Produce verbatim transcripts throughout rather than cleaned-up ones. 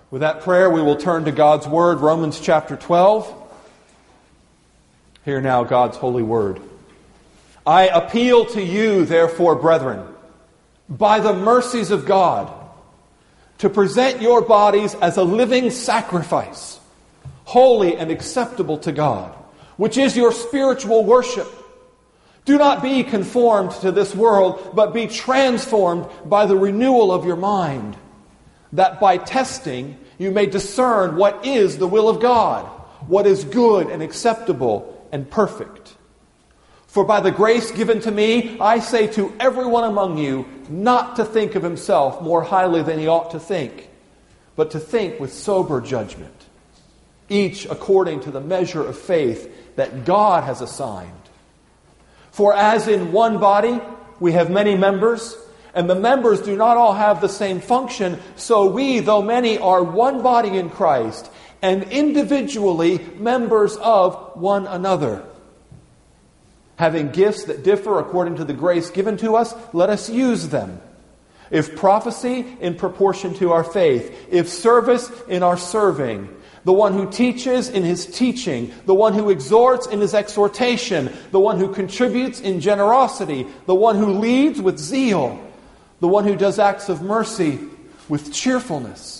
With that prayer, we will turn to God's Word, Romans chapter twelve. Hear now God's holy word. I appeal to you, therefore, brethren, by the mercies of God, to present your bodies as a living sacrifice, holy and acceptable to God, which is your spiritual worship. Do not be conformed to this world, but be transformed by the renewal of your mind, that by testing you may discern what is the will of God, what is good and acceptable and perfect. For by the grace given to me, I say to everyone among you not to think of himself more highly than he ought to think, but to think with sober judgment, each according to the measure of faith that God has assigned. For as in one body we have many members, and the members do not all have the same function, so we, though many, are one body in Christ, and individually members of one another. Having gifts that differ according to the grace given to us, let us use them. If prophecy, in proportion to our faith. If service, in our serving. The one who teaches, in his teaching. The one who exhorts, in his exhortation. The one who contributes, in generosity. The one who leads, with zeal. The one who does acts of mercy, with cheerfulness.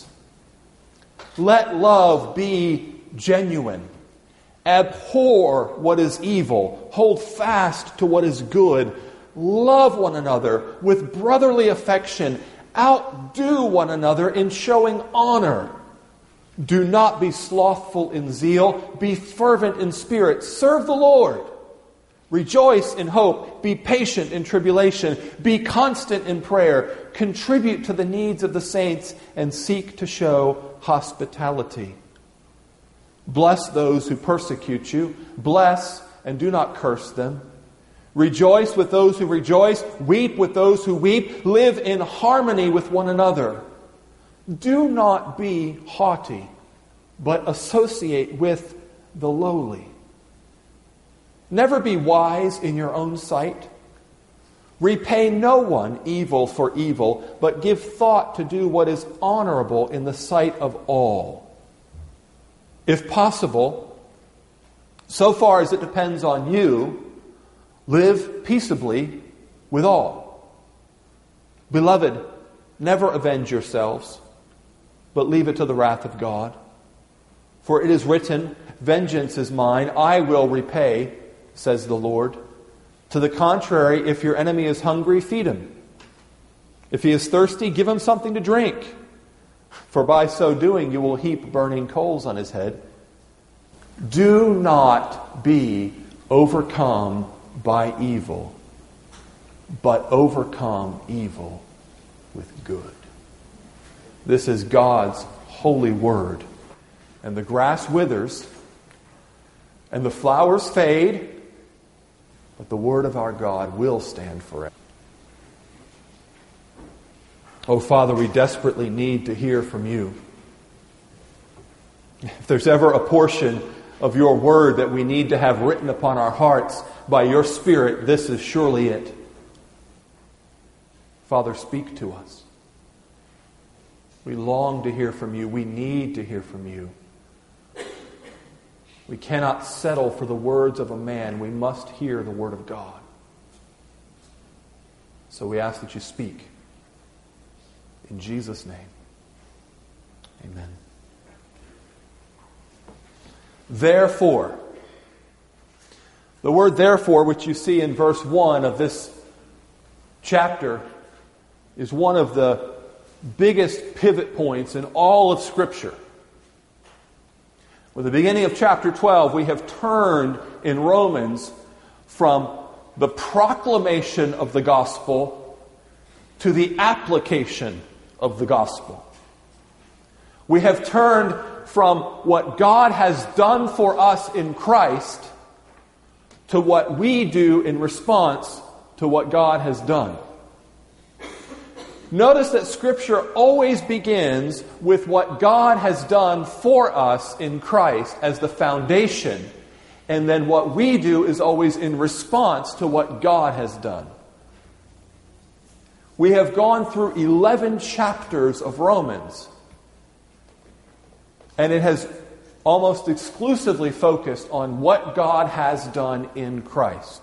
Let love be genuine. Abhor what is evil. Hold fast to what is good. Love one another with brotherly affection. Outdo one another in showing honor. Do not be slothful in zeal. Be fervent in spirit. Serve the Lord. Rejoice in hope. Be patient in tribulation. Be constant in prayer. Contribute to the needs of the saints and seek to show hospitality. Bless those who persecute you. Bless and do not curse them. Rejoice with those who rejoice. Weep with those who weep. Live in harmony with one another. Do not be haughty, but associate with the lowly. Never be wise in your own sight. Repay no one evil for evil, but give thought to do what is honorable in the sight of all. If possible, so far as it depends on you, live peaceably with all. Beloved, never avenge yourselves, but leave it to the wrath of God. For it is written, vengeance is mine, I will repay, says the Lord. To the contrary, if your enemy is hungry, feed him. If he is thirsty, give him something to drink. For by so doing, you will heap burning coals on his head. Do not be overcome by evil, but overcome evil with good. This is God's holy word. And the grass withers, and the flowers fade, but the word of our God will stand forever. Oh, Father, we desperately need to hear from you. If there's ever a portion of your word that we need to have written upon our hearts by your Spirit, this is surely it. Father, speak to us. We long to hear from you. We need to hear from you. We cannot settle for the words of a man. We must hear the word of God. So we ask that you speak. In Jesus' name, amen. Therefore, the word therefore, which you see in verse one of this chapter, is one of the biggest pivot points in all of Scripture. With the beginning of chapter twelve, we have turned in Romans from the proclamation of the gospel to the application of the gospel. We have turned from what God has done for us in Christ to what we do in response to what God has done. Notice that Scripture always begins with what God has done for us in Christ as the foundation, and then what we do is always in response to what God has done. We have gone through eleven chapters of Romans, And it has almost exclusively focused on what God has done in Christ.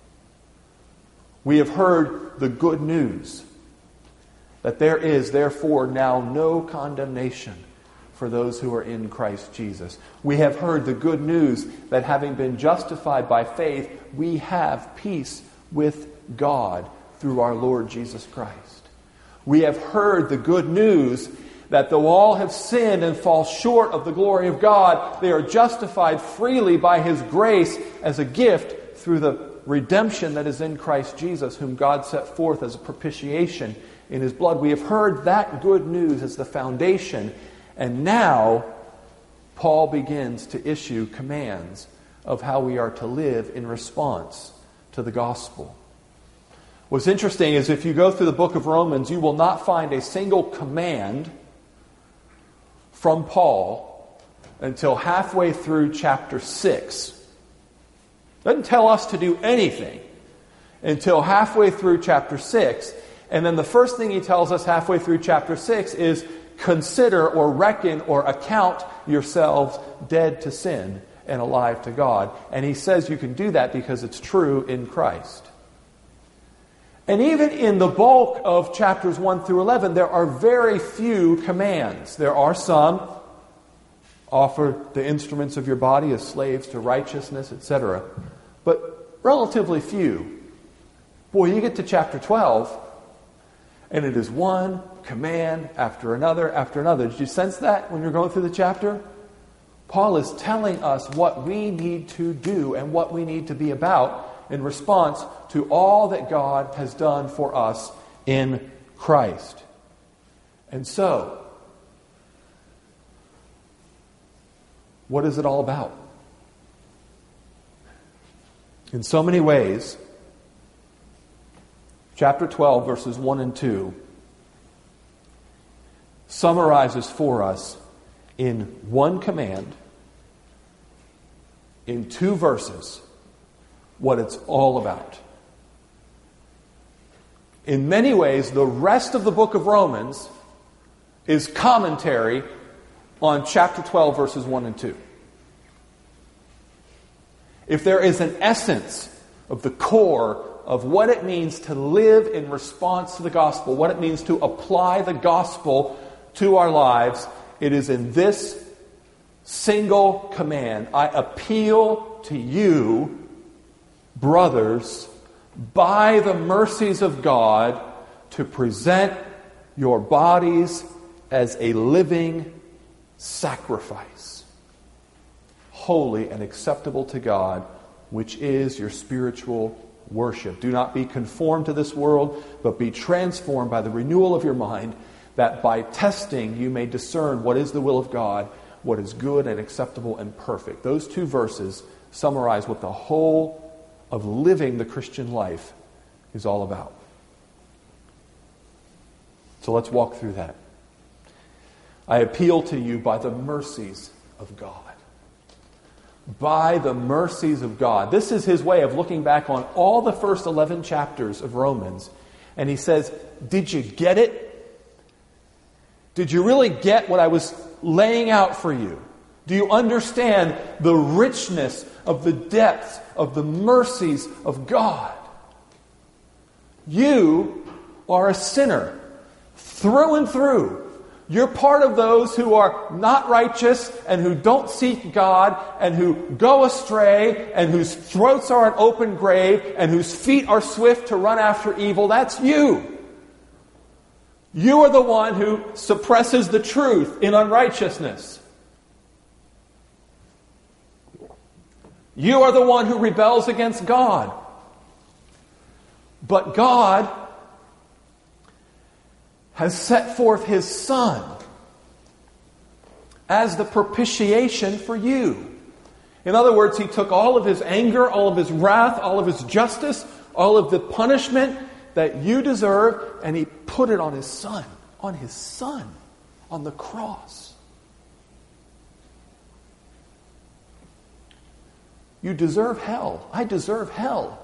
We have heard the good news that there is, therefore, now no condemnation for those who are in Christ Jesus. We have heard the good news that having been justified by faith, we have peace with God through our Lord Jesus Christ. We have heard the good news that though all have sinned and fall short of the glory of God, they are justified freely by His grace as a gift through the redemption that is in Christ Jesus, whom God set forth as a propitiation in His blood. We have heard that good news as the foundation, and now Paul begins to issue commands of how we are to live in response to the gospel. What's interesting is if you go through the book of Romans, you will not find a single command from Paul until halfway through chapter six. Doesn't tell us to do anything until halfway through chapter six. And then the first thing he tells us halfway through chapter six is consider or reckon or account yourselves dead to sin and alive to God. And he says you can do that because it's true in Christ. And even in the bulk of chapters one through eleven, there are very few commands. There are some. Offer the instruments of your body as slaves to righteousness, et cetera. But relatively few. Boy, you get to chapter twelve, and it is one command after another after another. Did you sense that when you're going through the chapter? Paul is telling us what we need to do and what we need to be about in response to all that God has done for us in Christ. And so, what is it all about? In so many ways, chapter twelve, verses one and two, summarizes for us in one command, in two verses, what it's all about. In many ways, the rest of the book of Romans is commentary on chapter twelve, verses one and two. If there is an essence of the core of what it means to live in response to the gospel, what it means to apply the gospel to our lives, it is in this single command. I appeal to you, brothers, by the mercies of God, to present your bodies as a living sacrifice, holy and acceptable to God, which is your spiritual worship. Do not be conformed to this world, but be transformed by the renewal of your mind, that by testing you may discern what is the will of God, what is good and acceptable and perfect. Those two verses summarize what the whole of living the Christian life is all about. So let's walk through that. I appeal to you by the mercies of God. By the mercies of God. This is his way of looking back on all the first eleven chapters of Romans. And he says, did you get it? Did you really get what I was laying out for you? Do you understand the richness of the depths of the mercies of God? You are a sinner through and through. You're part of those who are not righteous and who don't seek God and who go astray and whose throats are an open grave and whose feet are swift to run after evil. That's you. You are the one who suppresses the truth in unrighteousness. You are the one who rebels against God. But God has set forth His Son as the propitiation for you. In other words, He took all of His anger, all of His wrath, all of His justice, all of the punishment that you deserve, and He put it on His Son, on His Son, on the cross. You deserve hell. I deserve hell.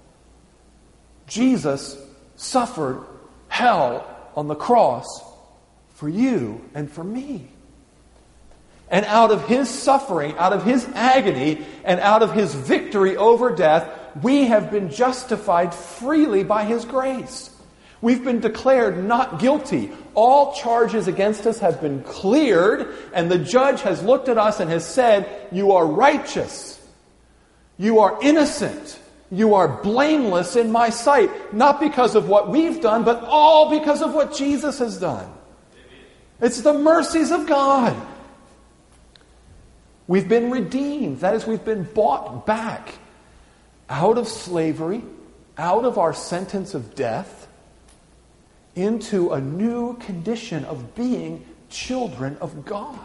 Jesus suffered hell on the cross for you and for me. And out of his suffering, out of his agony, and out of his victory over death, we have been justified freely by his grace. We've been declared not guilty. All charges against us have been cleared, and the judge has looked at us and has said, you are righteous. You are innocent. You are blameless in my sight. Not because of what we've done, but all because of what Jesus has done. It's the mercies of God. We've been redeemed. That is, we've been bought back out of slavery, out of our sentence of death, into a new condition of being children of God.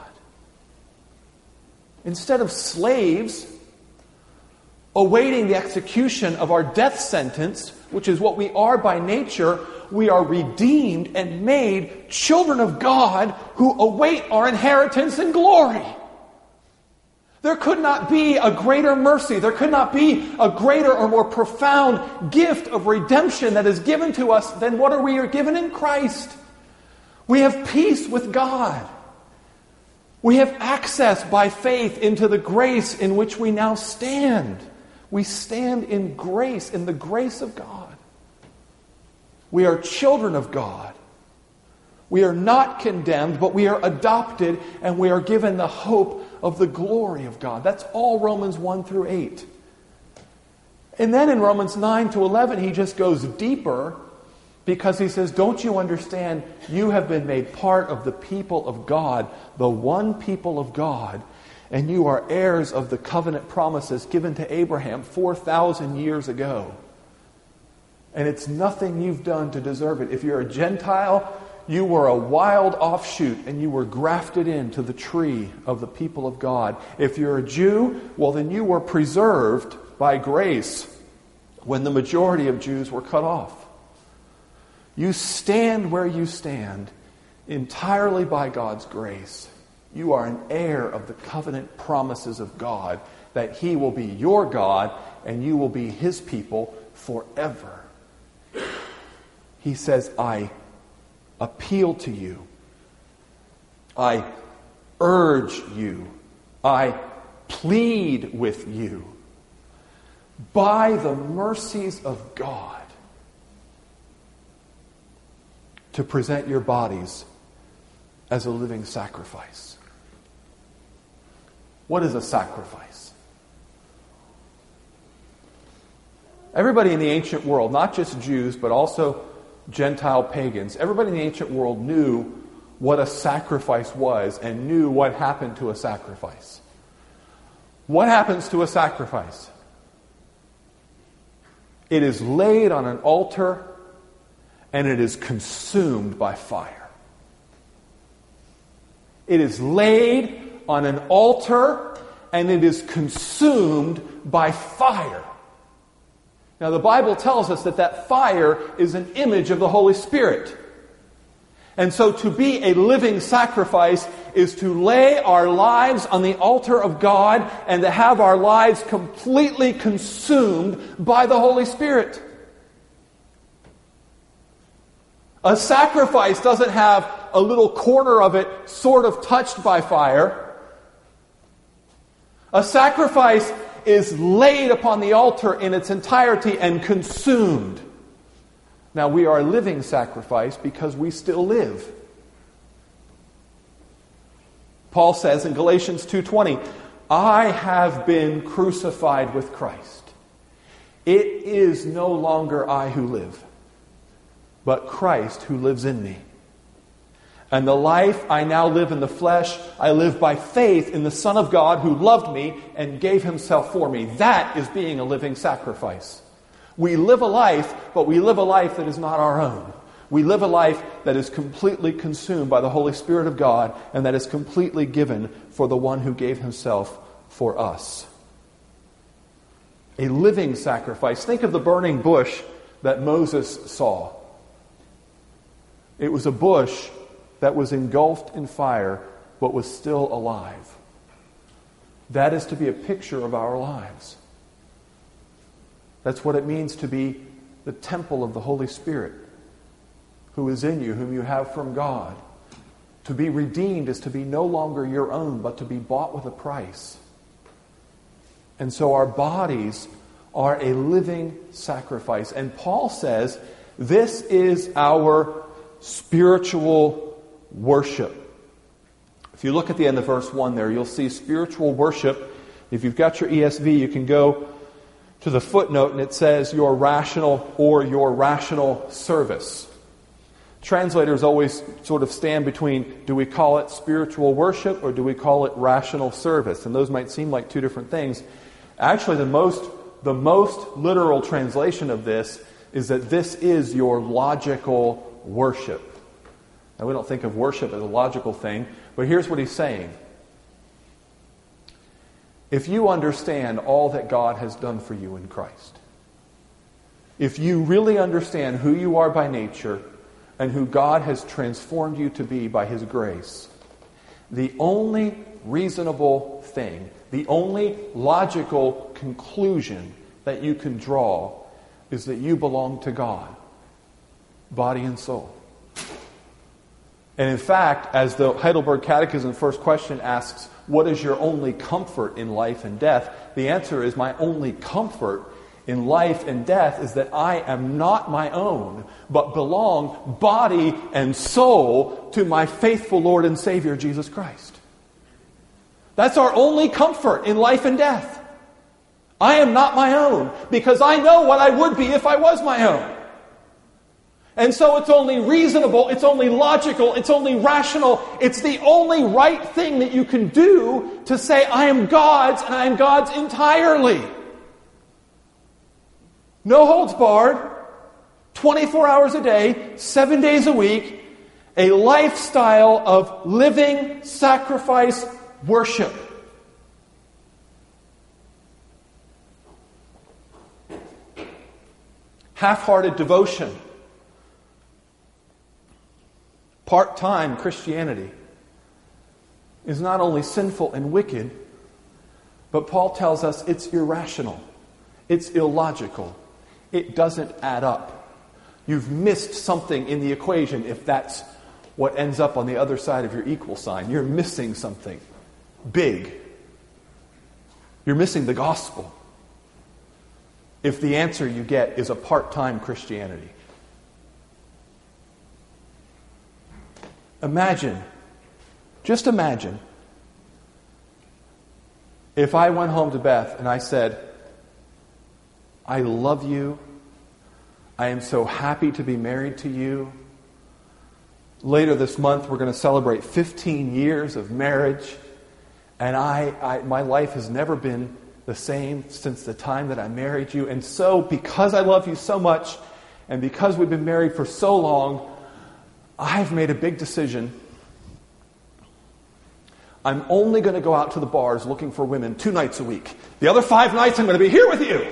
Instead of slaves awaiting the execution of our death sentence, which is what we are by nature, we are redeemed and made children of God who await our inheritance in glory. There could not be a greater mercy. There could not be a greater or more profound gift of redemption that is given to us than what are we are given in Christ. We have peace with God. We have access by faith into the grace in which we now stand. We stand in grace, in the grace of God. We are children of God. We are not condemned, but we are adopted and we are given the hope of the glory of God. That's all Romans one through eight. And then in Romans nine to eleven, he just goes deeper because he says, don't you understand? You have been made part of the people of God, the one people of God, and you are heirs of the covenant promises given to Abraham four thousand years ago. And it's nothing you've done to deserve it. If you're a Gentile, you were a wild offshoot and you were grafted into the tree of the people of God. If you're a Jew, well then you were preserved by grace when the majority of Jews were cut off. You stand where you stand entirely by God's grace. You are an heir of the covenant promises of God that He will be your God and you will be His people forever. He says, I appeal to you. I urge you. I plead with you. By the mercies of God, to present your bodies as a living sacrifice. What is a sacrifice? Everybody in the ancient world, not just Jews, but also Gentile pagans, everybody in the ancient world knew what a sacrifice was and knew what happened to a sacrifice. What happens to a sacrifice? It is laid on an altar and it is consumed by fire. It is laid on an altar and it is consumed by fire. Now, the Bible tells us that that fire is an image of the Holy Spirit. And so to be a living sacrifice is to lay our lives on the altar of God and to have our lives completely consumed by the Holy Spirit. A sacrifice doesn't have a little corner of it sort of touched by fire. A sacrifice is laid upon the altar in its entirety and consumed. Now, we are a living sacrifice because we still live. Paul says in Galatians two twenty, I have been crucified with Christ. It is no longer I who live, but Christ who lives in me. And the life I now live in the flesh, I live by faith in the Son of God who loved me and gave Himself for me. That is being a living sacrifice. We live a life, but we live a life that is not our own. We live a life that is completely consumed by the Holy Spirit of God and that is completely given for the one who gave Himself for us. A living sacrifice. Think of the burning bush that Moses saw. It was a bush that was engulfed in fire, but was still alive. That is to be a picture of our lives. That's what it means to be the temple of the Holy Spirit, who is in you, whom you have from God. To be redeemed is to be no longer your own, but to be bought with a price. And so our bodies are a living sacrifice. And Paul says this is our spiritual worship. If you look at the end of verse one there, you'll see spiritual worship. If you've got your E S V, you can go to the footnote and it says your rational or your rational service. Translators always sort of stand between, do we call it spiritual worship or do we call it rational service? And those might seem like two different things. Actually, the most, the most literal translation of this is that this is your logical worship. Now, we don't think of worship as a logical thing, but here's what he's saying. If you understand all that God has done for you in Christ, if you really understand who you are by nature and who God has transformed you to be by His grace, the only reasonable thing, the only logical conclusion that you can draw is that you belong to God, body and soul. And in fact, as the Heidelberg Catechism first question asks, what is your only comfort in life and death? The answer is, my only comfort in life and death is that I am not my own, but belong body and soul to my faithful Lord and Savior, Jesus Christ. That's our only comfort in life and death. I am not my own, because I know what I would be if I was my own. And so it's only reasonable, it's only logical, it's only rational, it's the only right thing that you can do to say, I am God's and I am God's entirely. No holds barred, twenty-four hours a day, seven days a week, a lifestyle of living sacrifice worship. Half-hearted devotion. Part-time Christianity is not only sinful and wicked, but Paul tells us it's irrational. It's illogical. It doesn't add up. You've missed something in the equation if that's what ends up on the other side of your equal sign. You're missing something big. You're missing the gospel if the answer you get is a part-time Christianity. Imagine, just imagine, if I went home to Beth and I said, I love you, I am so happy to be married to you. Later this month we're going to celebrate fifteen years of marriage, and I, I my life has never been the same since the time that I married you. And so, because I love you so much, and because we've been married for so long, I've made a big decision. I'm only going to go out to the bars looking for women two nights a week. The other five nights I'm going to be here with you.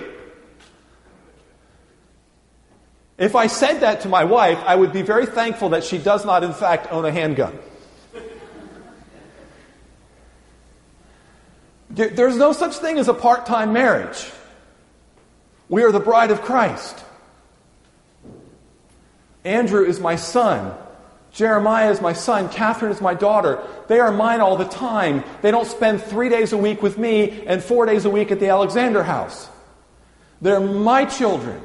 If I said that to my wife, I would be very thankful that she does not, in fact, own a handgun. There's no such thing as a part-time marriage. We are the bride of Christ. Andrew is my son. Jeremiah is my son. Catherine is my daughter. They are mine all the time. They don't spend three days a week with me and four days a week at the Alexander house. They're my children.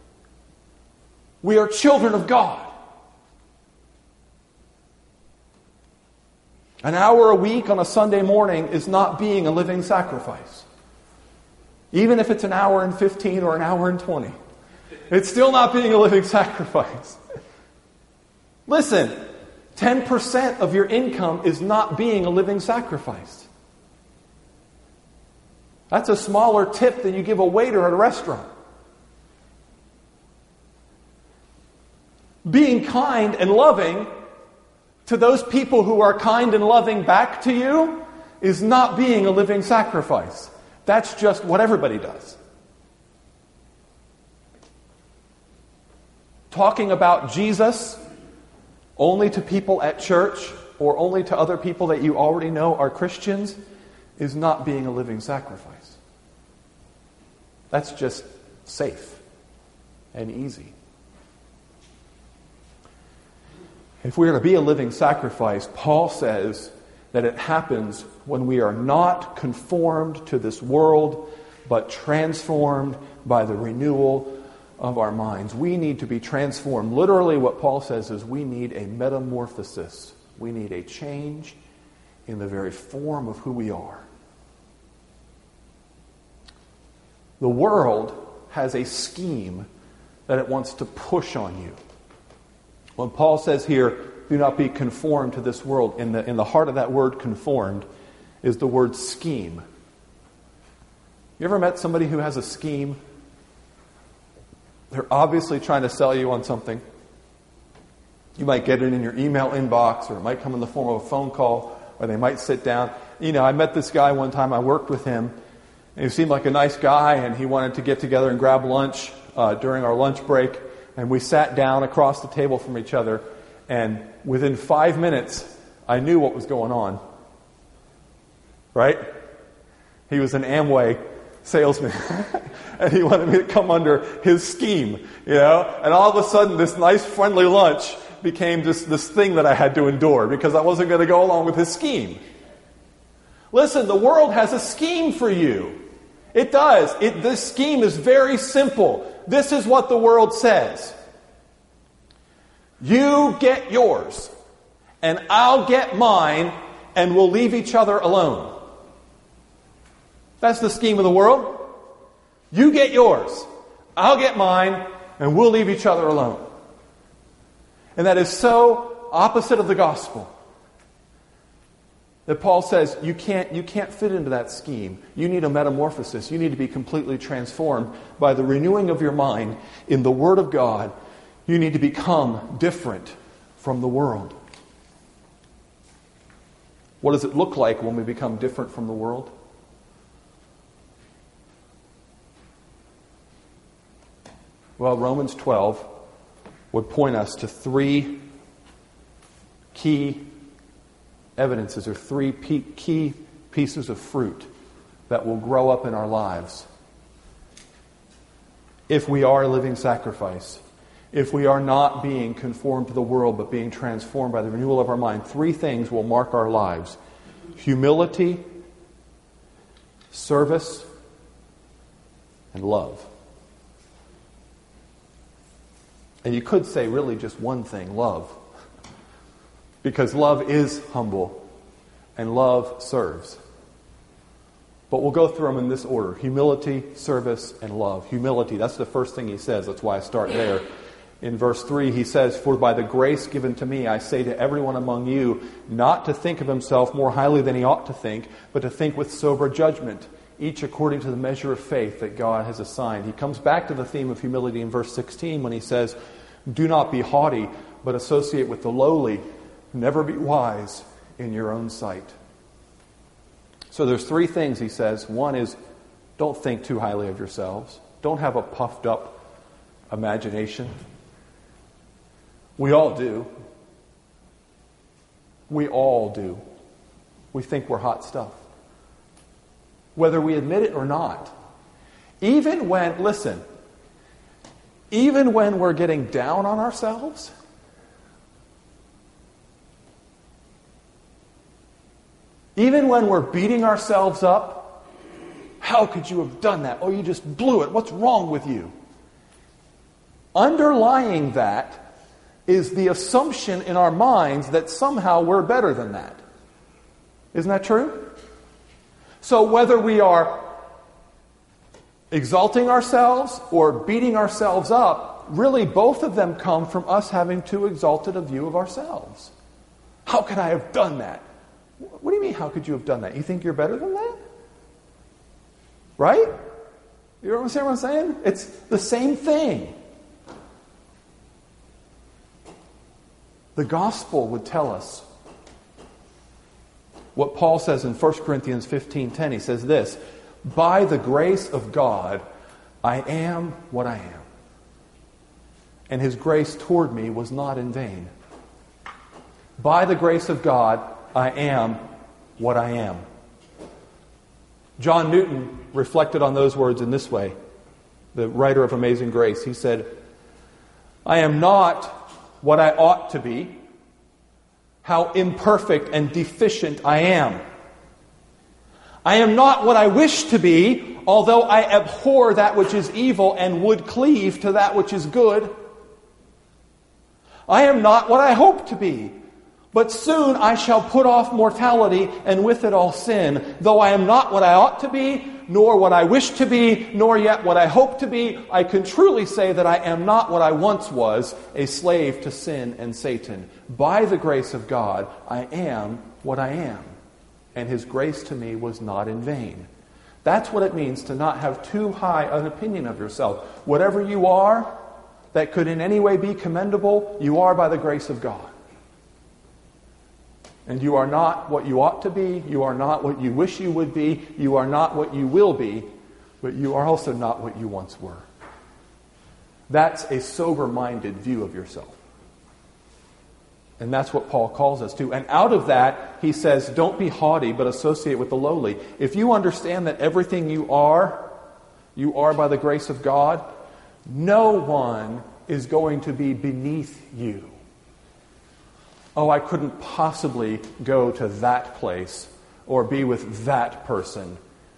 We are children of God. An hour a week on a Sunday morning is not being a living sacrifice. Even if it's an hour and fifteen or an hour and twenty. It's still not being a living sacrifice. Listen, ten percent of your income is not being a living sacrifice. That's a smaller tip than you give a waiter at a restaurant. Being kind and loving to those people who are kind and loving back to you is not being a living sacrifice. That's just what everybody does. Talking about Jesus only to people at church or only to other people that you already know are Christians is not being a living sacrifice. That's just safe and easy. If we are to be a living sacrifice, Paul says that it happens when we are not conformed to this world, but transformed by the renewal of our minds. We need to be transformed. Literally what Paul says is we need a metamorphosis. We need a change in the very form of who we are. The world has a scheme that it wants to push on you. When Paul says here, do not be conformed to this world, in the, in the heart of that word conformed is the word scheme. You ever met somebody who has a scheme? They're obviously trying to sell you on something. You might get it in your email inbox, or it might come in the form of a phone call, or they might sit down. You know, I met this guy one time, I worked with him, and he seemed like a nice guy, and he wanted to get together and grab lunch uh, during our lunch break. And we sat down across the table from each other, and within five minutes, I knew what was going on. Right? He was an Amway salesman, and he wanted me to come under his scheme, you know? And all of a sudden, this nice, friendly lunch became just this thing that I had to endure because I wasn't going to go along with his scheme. Listen, the world has a scheme for you. It does. It, this scheme is very simple. This is what the world says. You get yours, and I'll get mine, and we'll leave each other alone. That's the scheme of the world. You get yours, I'll get mine, and we'll leave each other alone. And that is so opposite of the gospel that Paul says you can't, you can't fit into that scheme. You need a metamorphosis. You need to be completely transformed by the renewing of your mind in the Word of God. You need to become different from the world. What does it look like when we become different from the world? Well, Romans twelve would point us to three key evidences, or three key pieces of fruit that will grow up in our lives if we are a living sacrifice, if we are not being conformed to the world but being transformed by the renewal of our mind. Three things will mark our lives: humility, service, and love. And you could say really just one thing: love. Because love is humble and love serves. But we'll go through them in this order: humility, service, and love. Humility, that's the first thing he says. That's why I start there. In verse three, he says, "For by the grace given to me, I say to everyone among you, not to think of himself more highly than he ought to think, but to think with sober judgment, each according to the measure of faith that God has assigned." He comes back to the theme of humility in verse sixteen when he says, "Do not be haughty, but associate with the lowly. Never be wise in your own sight." So there's three things he says. One is, don't think too highly of yourselves. Don't have a puffed up imagination. We all do. We all do. We think we're hot stuff, whether we admit it or not. Even when, listen, even when we're getting down on ourselves, even when we're beating ourselves up, how could you have done that? Oh, you just blew it. What's wrong with you? Underlying that is the assumption in our minds that somehow we're better than that. Isn't that true? So whether we are exalting ourselves or beating ourselves up, really both of them come from us having too exalted a view of ourselves. How could I have done that? What do you mean, how could you have done that? You think you're better than that? Right? You understand what I'm saying? It's the same thing. The gospel would tell us what Paul says in First Corinthians fifteen ten. He says this: "By the grace of God, I am what I am. And his grace toward me was not in vain." By the grace of God, I am what I am. John Newton reflected on those words in this way, the writer of Amazing Grace. He said, "I am not what I ought to be, how imperfect and deficient I am. I am not what I wish to be, although I abhor that which is evil and would cleave to that which is good. I am not what I hope to be, but soon I shall put off mortality and with it all sin. Though I am not what I ought to be, nor what I wish to be, nor yet what I hope to be, I can truly say that I am not what I once was, a slave to sin and Satan. By the grace of God, I am what I am. And His grace to me was not in vain. That's what it means to not have too high an opinion of yourself. Whatever you are that could in any way be commendable, you are by the grace of God. And you are not what you ought to be. You are not what you wish you would be. You are not what you will be. But you are also not what you once were. That's a sober-minded view of yourself. And that's what Paul calls us to. And out of that, he says, don't be haughty, but associate with the lowly. If you understand that everything you are, you are by the grace of God, no one is going to be beneath you. Oh, I couldn't possibly go to that place or be with that person.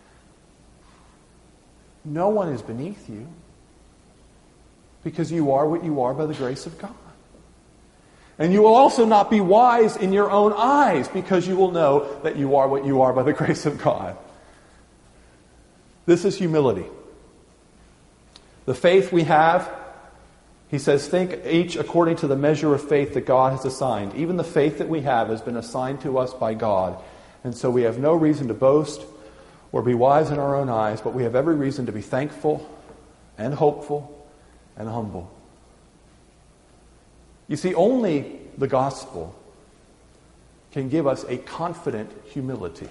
No one is beneath you because you are what you are by the grace of God. And you will also not be wise in your own eyes because you will know that you are what you are by the grace of God. This is humility. The faith we have, he says, think each according to the measure of faith that God has assigned. Even the faith that we have has been assigned to us by God. And so we have no reason to boast or be wise in our own eyes, but we have every reason to be thankful and hopeful and humble. You see, only the gospel can give us a confident humility.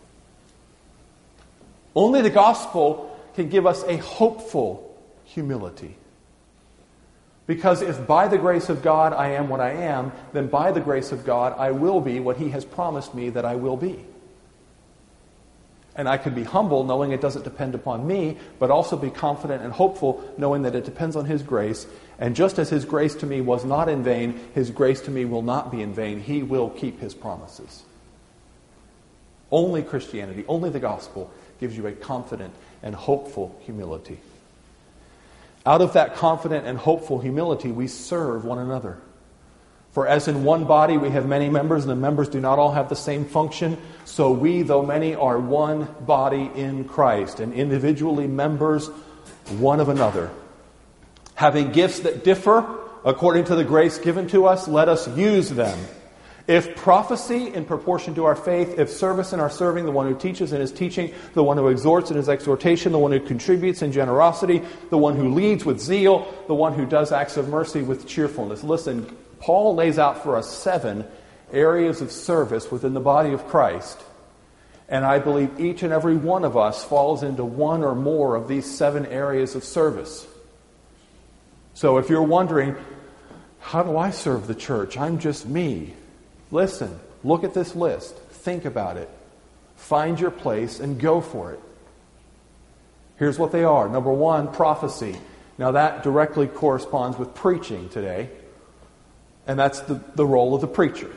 Only the gospel can give us a hopeful humility. Because if by the grace of God I am what I am, then by the grace of God I will be what He has promised me that I will be. And I can be humble knowing it doesn't depend upon me, but also be confident and hopeful knowing that it depends on His grace. And just as His grace to me was not in vain, His grace to me will not be in vain. He will keep His promises. Only Christianity, only the gospel gives you a confident and hopeful humility. Out of that confident and hopeful humility, we serve one another. For as in one body we have many members, and the members do not all have the same function, so we, though many, are one body in Christ, and individually members one of another. Having gifts that differ according to the grace given to us, let us use them. If prophecy in proportion to our faith, if service in our serving, the one who teaches in his teaching, the one who exhorts in his exhortation, the one who contributes in generosity, the one who leads with zeal, the one who does acts of mercy with cheerfulness. Listen, Paul lays out for us seven areas of service within the body of Christ. And I believe each and every one of us falls into one or more of these seven areas of service. So if you're wondering, how do I serve the church? I'm just me. Listen, look at this list. Think about it. Find your place and go for it. Here's what they are. Number one, prophecy. Now that directly corresponds with preaching today. And that's the, the role of the preacher.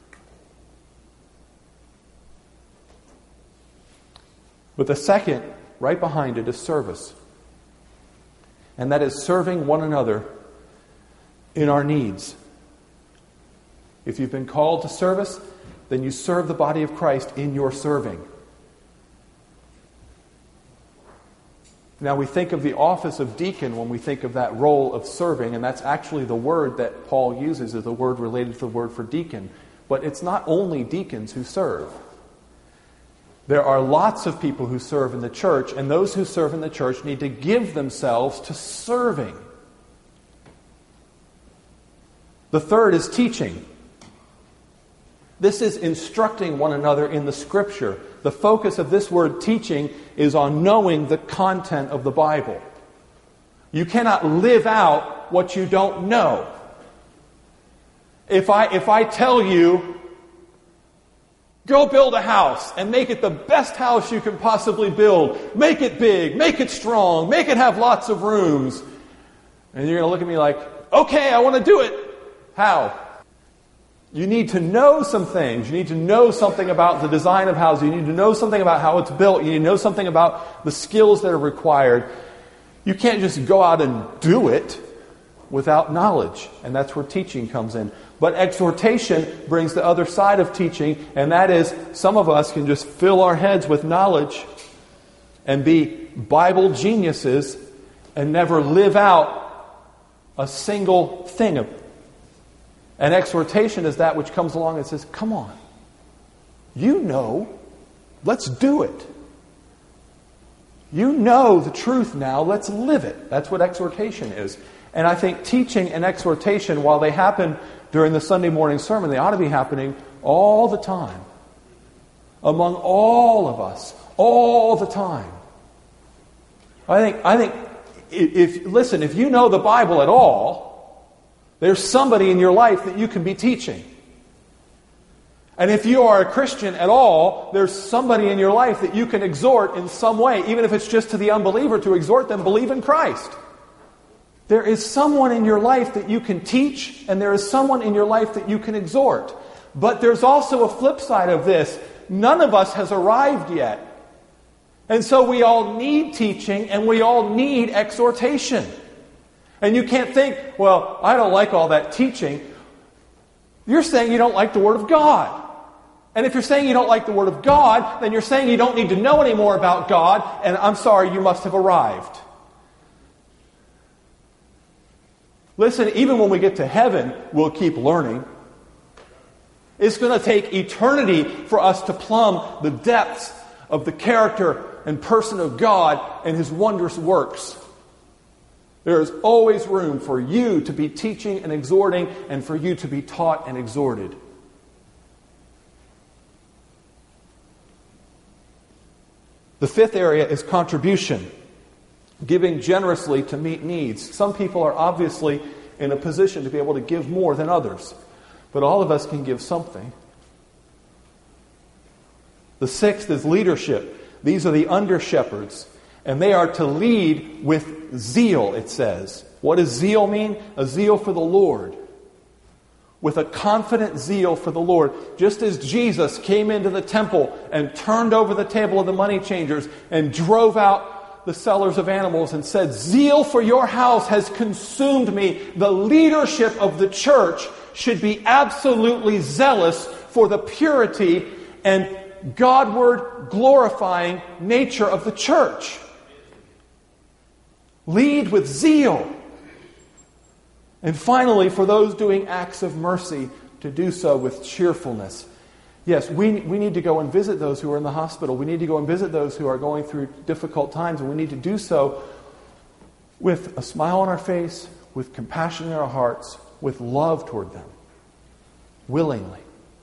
But the second, right behind it, is service. And that is serving one another in our needs. If you've been called to service, then you serve the body of Christ in your serving. Now we think of the office of deacon when we think of that role of serving, and that's actually the word that Paul uses as a word related to the word for deacon. But it's not only deacons who serve. There are lots of people who serve in the church, and those who serve in the church need to give themselves to serving. The third is teaching. This is instructing one another in the Scripture. The focus of this word teaching is on knowing the content of the Bible. You cannot live out what you don't know. If I, if I tell you, go build a house and make it the best house you can possibly build. Make it big, make it strong, make it have lots of rooms. And you're going to look at me like, okay, I want to do it. How? You need to know some things. You need to know something about the design of housing. You need to know something about how it's built. You need to know something about the skills that are required. You can't just go out and do it without knowledge. And that's where teaching comes in. But exhortation brings the other side of teaching, and that is some of us can just fill our heads with knowledge and be Bible geniuses and never live out a single thing of it. And exhortation is that which comes along and says, come on, you know, let's do it. You know the truth now, let's live it. That's what exhortation is. And I think teaching and exhortation, while they happen during the Sunday morning sermon, they ought to be happening all the time. Among all of us, all the time. I think, I think, if, listen, if you know the Bible at all, there's somebody in your life that you can be teaching. And if you are a Christian at all, there's somebody in your life that you can exhort in some way, even if it's just to the unbeliever, to exhort them, believe in Christ. There is someone in your life that you can teach, and there is someone in your life that you can exhort. But there's also a flip side of this. None of us has arrived yet. And so we all need teaching, and we all need exhortation. And you can't think, well, I don't like all that teaching. You're saying you don't like the Word of God. And if you're saying you don't like the Word of God, then you're saying you don't need to know any more about God, and I'm sorry, you must have arrived. Listen, even when we get to heaven, we'll keep learning. It's going to take eternity for us to plumb the depths of the character and person of God and His wondrous works. There is always room for you to be teaching and exhorting, and for you to be taught and exhorted. The fifth area is contribution. Giving generously to meet needs. Some people are obviously in a position to be able to give more than others. But all of us can give something. The sixth is leadership. These are the under-shepherds. And they are to lead with zeal, it says. What does zeal mean? A zeal for the Lord. With a confident zeal for the Lord. Just as Jesus came into the temple and turned over the table of the money changers and drove out the sellers of animals and said, zeal for your house has consumed me. The leadership of the church should be absolutely zealous for the purity and Godward glorifying nature of the church. Lead with zeal. And finally, for those doing acts of mercy, to do so with cheerfulness. Yes, we, we need to go and visit those who are in the hospital. We need to go and visit those who are going through difficult times. And we need to do so with a smile on our face, with compassion in our hearts, with love toward them. Willingly.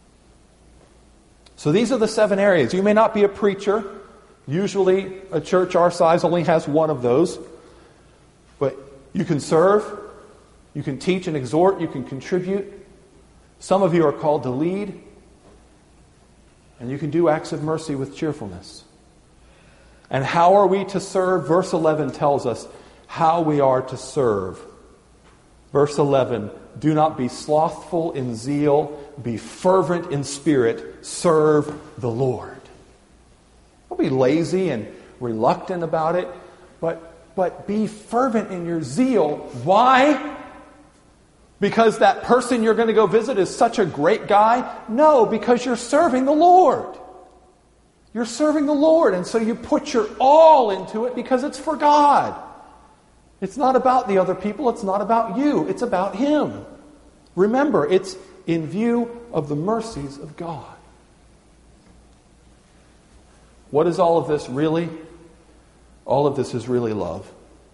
So these are the seven areas. You may not be a preacher. Usually a church our size only has one of those. But you can serve. You can teach and exhort. You can contribute. Some of you are called to lead. And you can do acts of mercy with cheerfulness. And how are we to serve? Verse eleven tells us how we are to serve. Verse eleven, do not be slothful in zeal, be fervent in spirit, serve the Lord. Don't be lazy and reluctant about it, but, but be fervent in your zeal. Why? Because that person you're going to go visit is such a great guy? No, because you're serving the Lord. You're serving the Lord, and so you put your all into it because it's for God. It's not about the other people. It's not about you. It's about Him. Remember, it's in view of the mercies of God. What is all of this really? All of this is really love.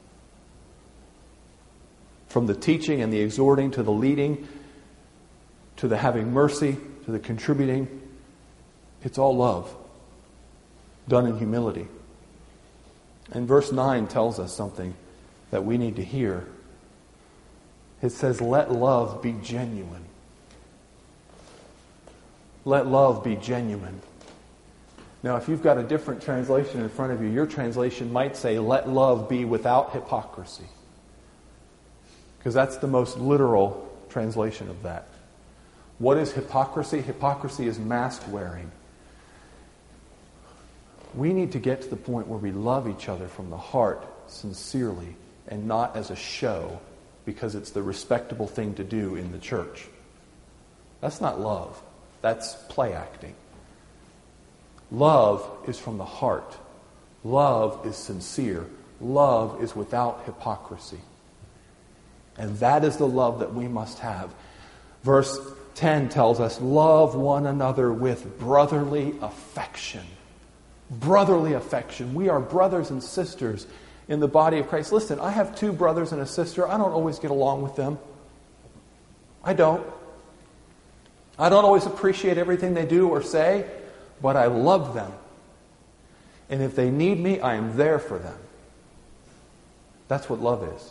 From the teaching and the exhorting to the leading, to the having mercy, to the contributing, it's all love, done in humility. And verse nine tells us something that we need to hear. It says, let love be genuine. Let love be genuine. Now, if you've got a different translation in front of you, your translation might say, let love be without hypocrisy. Because that's the most literal translation of that. What is hypocrisy? Hypocrisy is mask wearing. We need to get to the point where we love each other from the heart, sincerely, and not as a show because it's the respectable thing to do in the church. That's not love. That's play acting. Love is from the heart. Love is sincere. Love is without hypocrisy. And that is the love that we must have. Verse ten tells us, love one another with brotherly affection. Brotherly affection. We are brothers and sisters in the body of Christ. Listen, I have two brothers and a sister. I don't always get along with them. I don't. I don't always appreciate everything they do or say, but I love them. And if they need me, I am there for them. That's what love is.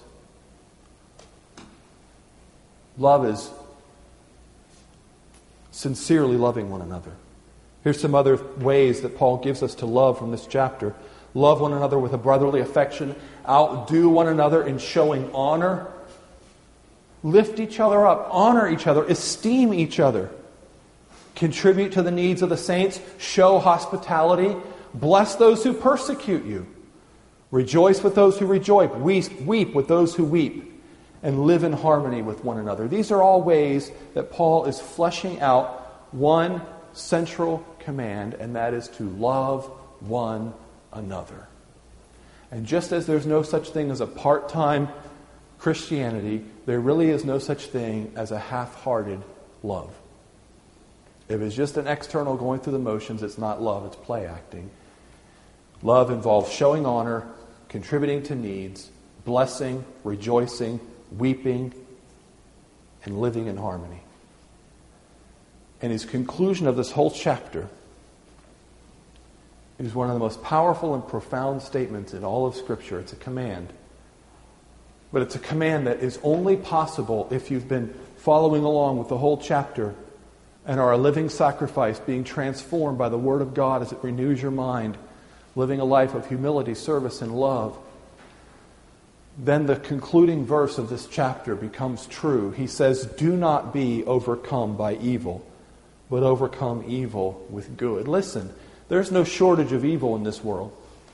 Love is sincerely loving one another. Here's some other ways that Paul gives us to love from this chapter. Love one another with a brotherly affection. Outdo one another in showing honor. Lift each other up. Honor each other. Esteem each other. Contribute to the needs of the saints. Show hospitality. Bless those who persecute you. Rejoice with those who rejoice. Weep with those who weep. And live in harmony with one another. These are all ways that Paul is fleshing out one central command, and that is to love one another. And just as there's no such thing as a part-time Christianity, there really is no such thing as a half-hearted love. If it's just an external going through the motions, it's not love, it's play acting. Love involves showing honor, contributing to needs, blessing, rejoicing, weeping, and living in harmony. And his conclusion of this whole chapter is one of the most powerful and profound statements in all of Scripture. It's a command. But it's a command that is only possible if you've been following along with the whole chapter and are a living sacrifice, being transformed by the Word of God as it renews your mind, living a life of humility, service, and love. Then the concluding verse of this chapter becomes true. He says, do not be overcome by evil, but overcome evil with good. Listen, there's no shortage of evil in this world.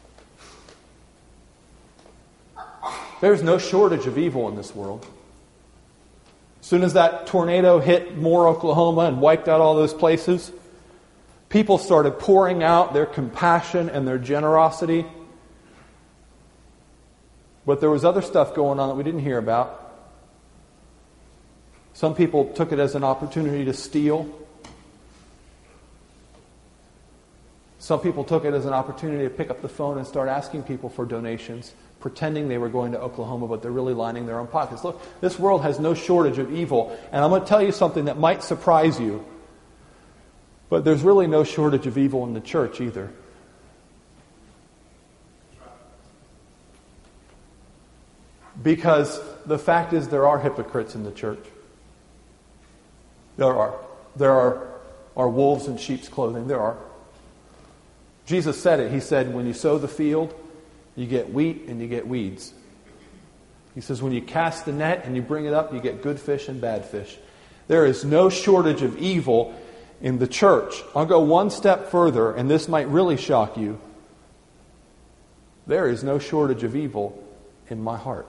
There's no shortage of evil in this world. As soon as that tornado hit Moore, Oklahoma and wiped out all those places, people started pouring out their compassion and their generosity. But there was other stuff going on that we didn't hear about. Some people took it as an opportunity to steal. Some people took it as an opportunity to pick up the phone and start asking people for donations, pretending they were going to Oklahoma, but they're really lining their own pockets. Look, this world has no shortage of evil. And I'm going to tell you something that might surprise you. But there's really no shortage of evil in the church either. Because the fact is there are hypocrites in the church. There are. There are, are wolves in sheep's clothing. There are. Jesus said it. He said, when you sow the field, you get wheat and you get weeds. He says, when you cast the net and you bring it up, you get good fish and bad fish. There is no shortage of evil in the church. I'll go one step further, and this might really shock you. There is no shortage of evil in my heart.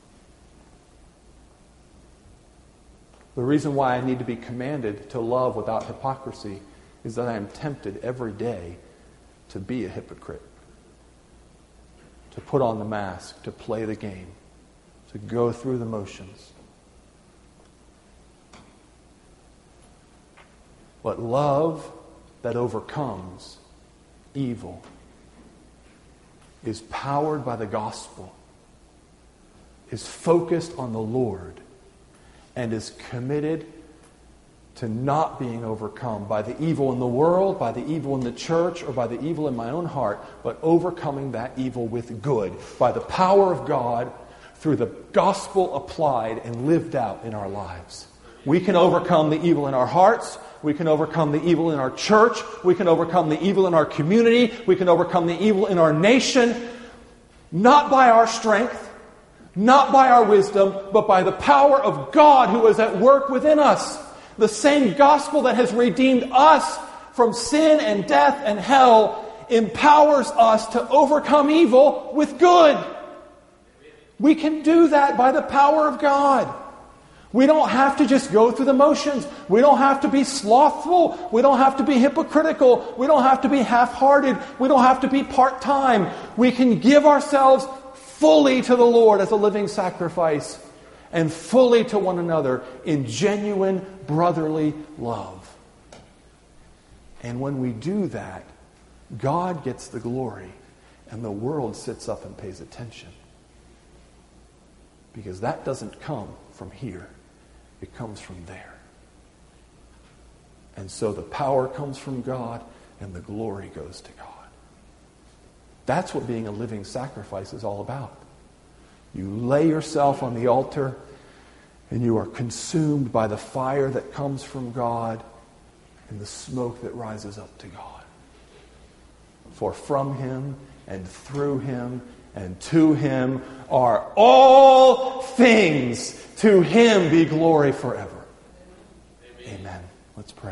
The reason why I need to be commanded to love without hypocrisy is that I am tempted every day to be a hypocrite, to put on the mask, to play the game, to go through the motions. But love that overcomes evil is powered by the gospel, is focused on the Lord, and is committed to not being overcome by the evil in the world, by the evil in the church, or by the evil in my own heart, but overcoming that evil with good, by the power of God, through the gospel applied and lived out in our lives. We can overcome the evil in our hearts. We can overcome the evil in our church. We can overcome the evil in our community. We can overcome the evil in our nation, not by our strength, not by our wisdom, but by the power of God who is at work within us. The same gospel that has redeemed us from sin and death and hell empowers us to overcome evil with good. We can do that by the power of God. We don't have to just go through the motions. We don't have to be slothful. We don't have to be hypocritical. We don't have to be half-hearted. We don't have to be part-time. We can give ourselves fully to the Lord as a living sacrifice and fully to one another in genuine brotherly love. And when we do that, God gets the glory and the world sits up and pays attention. Because that doesn't come from here. It comes from there. And so the power comes from God and the glory goes to God. That's what being a living sacrifice is all about. You lay yourself on the altar and you are consumed by the fire that comes from God and the smoke that rises up to God. For from Him and through Him and to Him are all things. To Him be glory forever. Amen. Amen. Let's pray.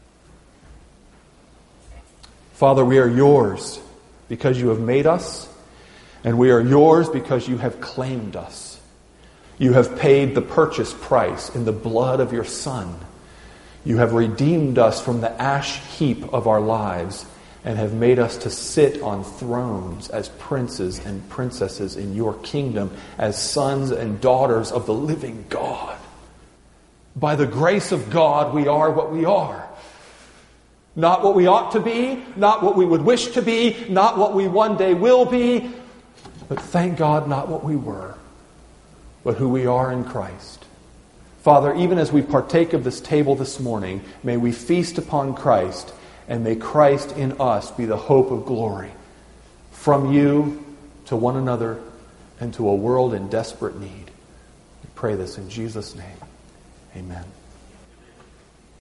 Father, we are yours because you have made us, and we are yours because you have claimed us. You have paid the purchase price in the blood of your Son. You have redeemed us from the ash heap of our lives and have made us to sit on thrones as princes and princesses in your kingdom, as sons and daughters of the living God. By the grace of God, we are what we are. Not what we ought to be, not what we would wish to be, not what we one day will be, but thank God, not what we were, but who we are in Christ. Father, even as we partake of this table this morning, may we feast upon Christ, and may Christ in us be the hope of glory. From you to one another and to a world in desperate need. We pray this in Jesus' name. Amen.